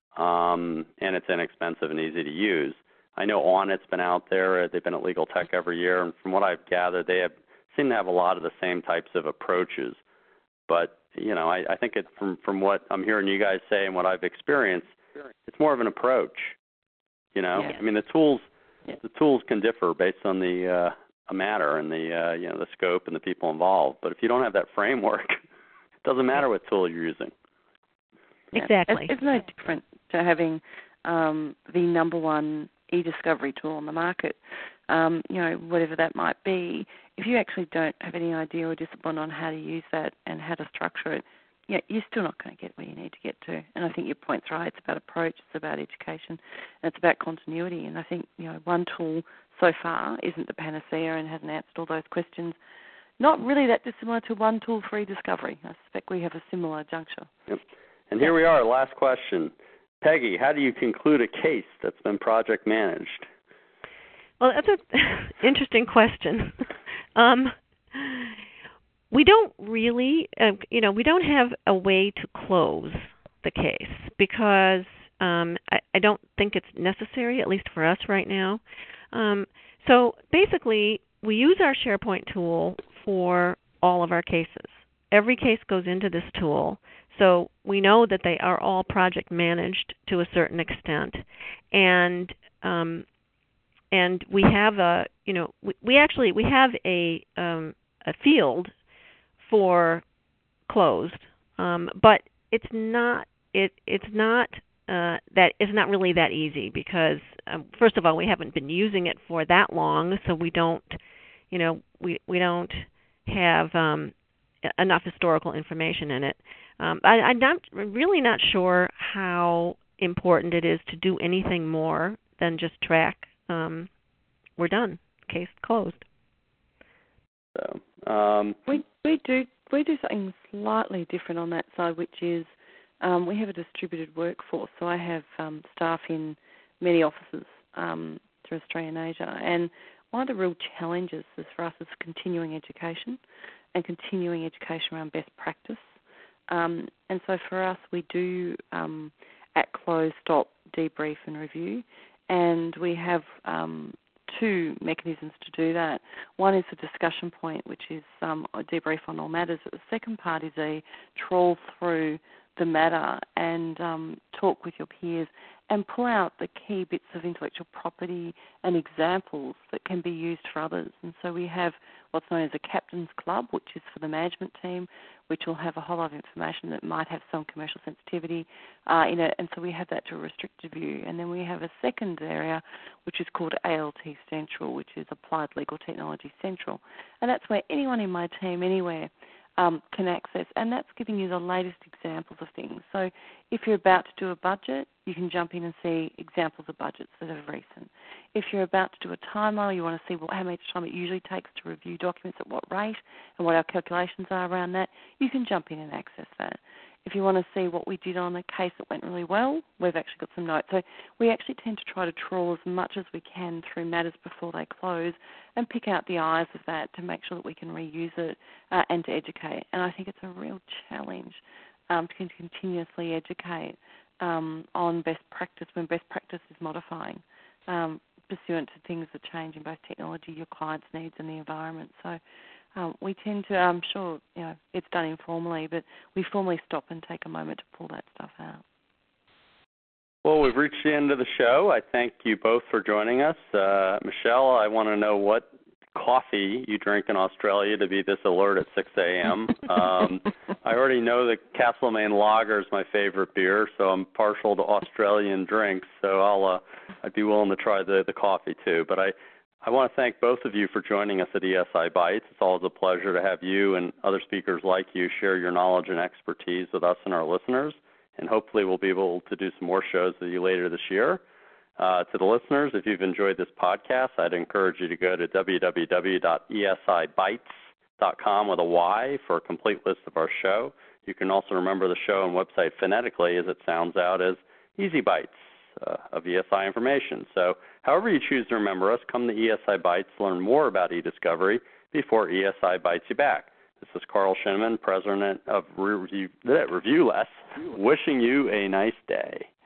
Um, and it's inexpensive and easy to use. I know Onnit's been out there. They've been at Legal Tech every year, and from what I've gathered, they have seem to have a lot of the same types of approaches. But you know, I, I think it, from from what I'm hearing you guys say and what I've experienced, it's more of an approach. You know, Yeah. I mean, the tools Yeah. the tools can differ based on the uh, a matter and the uh, you know the scope and the people involved. But if you don't have that framework, it doesn't matter what tool you're using. Yeah. Exactly. It's, it's no different to having um, the number one e-discovery tool on the market. Um, you know, whatever that might be. If you actually don't have any idea or discipline on how to use that and how to structure it, yeah, you're still not going to get where you need to get to. And I think your point's right. It's about approach. It's about education. And it's about continuity. And I think, you know, one tool so far isn't the panacea and hasn't answered all those questions. Not really that dissimilar to one tool for e-discovery. I suspect we have a similar juncture. Yep. And here we are, last question. Peggy, how do you conclude a case that's been project managed? Well, that's an interesting question. um, we don't really, uh, you know, we don't have a way to close the case because um, I, I don't think it's necessary, at least for us right now. Um, so basically, we use our SharePoint tool for all of our cases. Every case goes into this tool, so we know that they are all project managed to a certain extent, and um, and we have a, you know, we, we actually we have a um, a field for closed, um, but it's not it it's not uh, that it's not really that easy because um, first of all we haven't been using it for that long, so we don't, you know, we we don't have um, enough historical information in it. Um, I, I'm not really not sure how important it is to do anything more than just track. Um, we're done. Case closed. So um, We we do we do something slightly different on that side, which is um, we have a distributed workforce. So I have um, staff in many offices um, through Australia and Asia, and one of the real challenges is for us is continuing education and continuing education around best practice. Um, and so for us, we do um, at close, stop, debrief, and review, and we have um, two mechanisms to do that. One is a discussion point, which is um, a debrief on all matters. But the second part is a trawl through the matter and um, talk with your peers and pull out the key bits of intellectual property and examples that can be used for others. And so we have what's known as a captain's club, which is for the management team, which will have a whole lot of information that might have some commercial sensitivity uh, in it. And so we have that to a restricted view. And then we have a second area, which is called A L T Central, which is Applied Legal Technology Central. And that's where anyone in my team, anywhere, um, can access, and that's giving you the latest examples of things. So if you're about to do a budget, you can jump in and see examples of budgets that are recent. If you're about to do a timeline, you want to see well, how much time it usually takes to review documents at what rate and what our calculations are around that, you can jump in and access that. If you want to see what we did on a case that went really well, we've actually got some notes. So we actually tend to try to trawl as much as we can through matters before they close and pick out the eyes of that to make sure that we can reuse it uh, and to educate. And I think it's a real challenge um, to continuously educate um, on best practice when best practice is modifying um, pursuant to things that change in both technology, your clients' needs, and the environment. So Um, we tend to, I'm sure, you know, it's done informally, but we formally stop and take a moment to pull that stuff out. Well, we've reached the end of the show. I thank you both for joining us. Uh, Michelle, I want to know what coffee you drink in Australia to be this alert at six a.m. um, I already know that Castlemaine Lager is my favorite beer, so I'm partial to Australian drinks, so I'll, uh, I'd be willing to try the, the coffee too. But I I want to thank both of you for joining us at E S I Bytes. It's always a pleasure to have you and other speakers like you share your knowledge and expertise with us and our listeners, and hopefully we'll be able to do some more shows with you later this year. Uh, to the listeners, if you've enjoyed this podcast, I'd encourage you to go to w w w dot e s i bytes dot com with a Y for a complete list of our show. You can also remember the show and website phonetically as it sounds out as Easy Bytes. Uh, of E S I information. So however you choose to remember us, come to E S I Bytes to learn more about eDiscovery before E S I bites you back. This is Carl Shinneman, President of Review, Review Less, wishing you a nice day.